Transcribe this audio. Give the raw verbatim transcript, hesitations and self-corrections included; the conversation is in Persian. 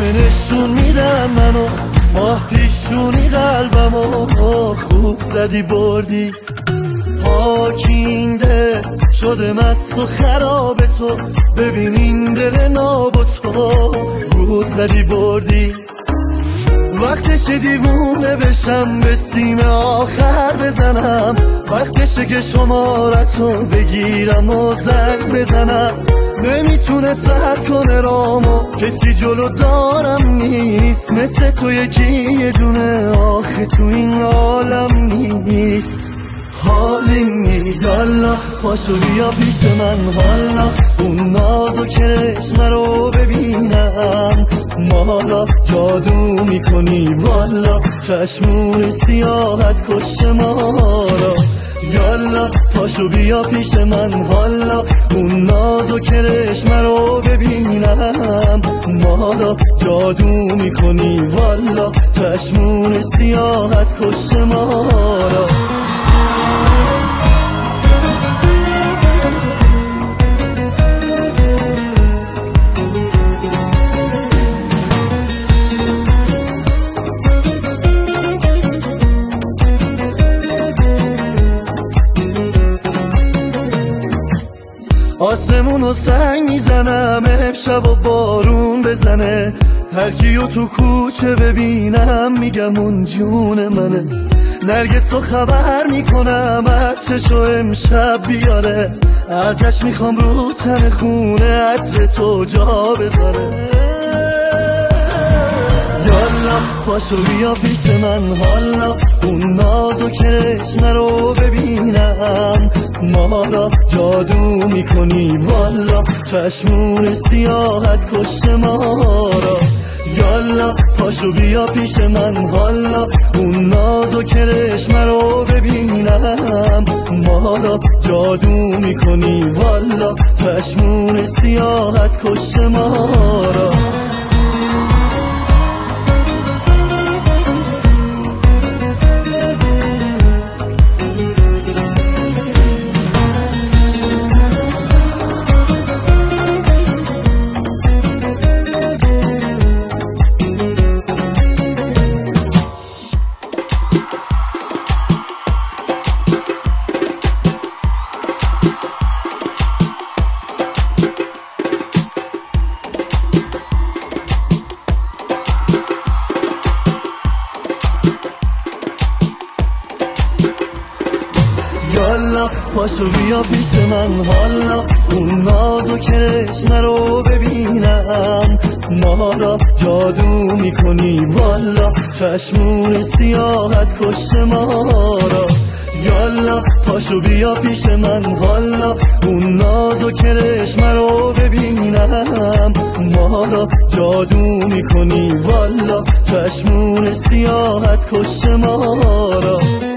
همه نشون میدن منو، ماه پیشونی قلبمو. خوب زدی بردی پاکینده شده مست و خراب تو، ببین این دل ناب تو. خوب زدی بردی وقتشه دیوونه بشم، به سیم آخر بزنم. وقتشه که شمارتو بگیرم و زنگ بزنم. نمیتونه سد کنه رامو، کسی جلو دارم نیست مثل تو یکی یه دونه، آخه تو این عالم نیست. حالیم نیست یالا پاشو بیا پیش من، حالا اون ناز و کرشمه رو ببینم. مالا جادو میکنی والا، چشمون سیاحت کش ما را. یالا پاشو بیا پیش من، حالا اون ناز و کرشمه رو ببینم. مالا جادو میکنی والا، چشمون سیاحت کش ما را. آسمونو سنگ میزنم امشب و بارون بزنه، هر کیو تو کوچه ببینم میگم اون جون منه. نرگسو خبر میکنم عطرشو امشب بیاره، ازش میخوام رو تن خونه عطر تو جا بذاره. یالا پاشو بیا پیش من، حالا اون ناز و کرشمه رو ببینم. مالا جادو میکنی والا، چشمون سیاحت کش ما را. یالا پاشو بیا پیش من، حالا اون ناز و کرشمه رو ببینم. مالا جادو میکنی والا، چشمون سیاحت کش ما را. یالا پاشو بیا پیش من، حالا اون ناز و کرشمه رو ببینم. مالا جادو میکنی والا، چشمون سیاحت کش ما را. یالا پاشو بیا پیش من، حالا اون ناز و کرشمه رو ببینم. مالا جادو میکنی والا، چشمون سیاحت کش ما را.